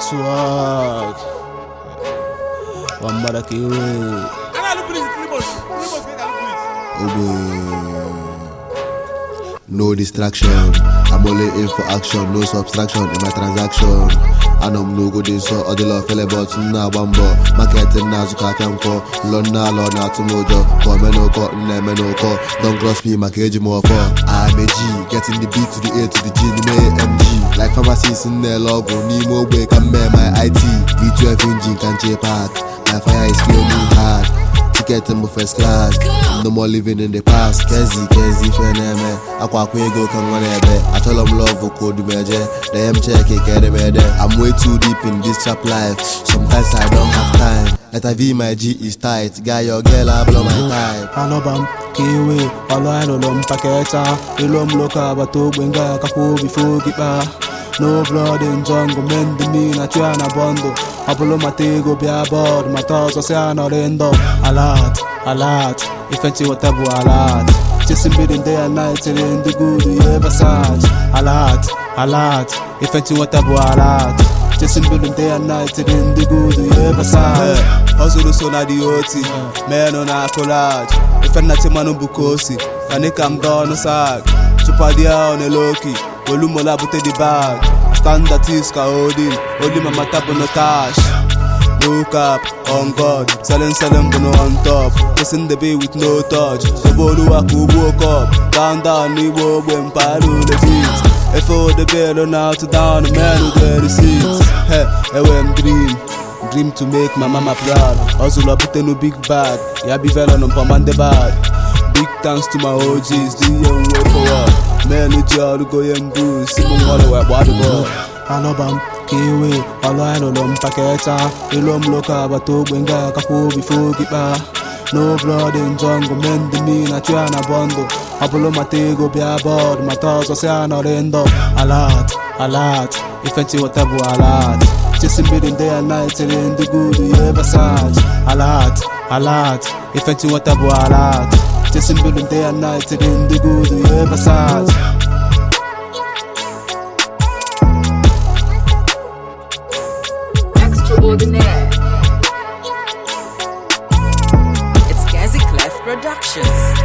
Swag. Wambara kiwe. No distraction, I'm only in for action, no subtraction in my transaction. And I'm no good in so other love fell about na bambo. Marketing na zukatanko, lona to mojo. Come no cut, never no call. Don't cross me, my cage more for. I'm a G, getting the B to the A to the G, the MG. Like pharmacies in the logo, Nemo way, come my IT. V12 engine can J park. My fire is flaming hard. Ticket in first class, no more living in the past. Kezi, feneme. Aqua go can run a bit. I tell them love for code measure. They am check it, get better. I'm way too deep in this trap life. Sometimes I don't have time. Let I V my G is tight. Guy your girl, I blow my time. Alobam, kiwi, alom paketa. Ilom loka bato benga kapo before gipa. No blood in jungle, mend me na triana bondo. Apollo matego be aboard, my thoughts are saying orendo. A lot, if you whatever a lot. Just building day and night till in the good you ever search. A lot, if you whatever a lot. Just building day and night till in the good you ever search. Hustle so na the OT, man on a collage. If I'm not a man on Bukosi, and they come down the sack. Chupadia on a low-key, Olumola bute the bag. Stand that is holding, only my tap on the cash. Look up, on God, selling, bono on top. Kissing the bay with no touch. The Boluwa woke up, down, Nibo, when Paru legit. If all the bell on out to down, the man who get the seats. Hey, dream to make my mama proud. Also, I put no big bag, yeah, be velon on Pamande bad. Big thanks to my OGs, the young way forward. Man, the jail to go and boost, Simon Holloway, body boy. Alobam, kiwi, alom paketa. Ilom loka bato benga kapo before gipa. No blood in jungle, mend me na triana bondo. Apollo matego be aboard, my thoughts are saying orendo. A lot, if you whatever a lot. Just building day and night till in the good you ever search. A lot, if you whatever a lot. Just building day and night till in the good you ever search. Extraordinaire. It's Kazi Clef Productions.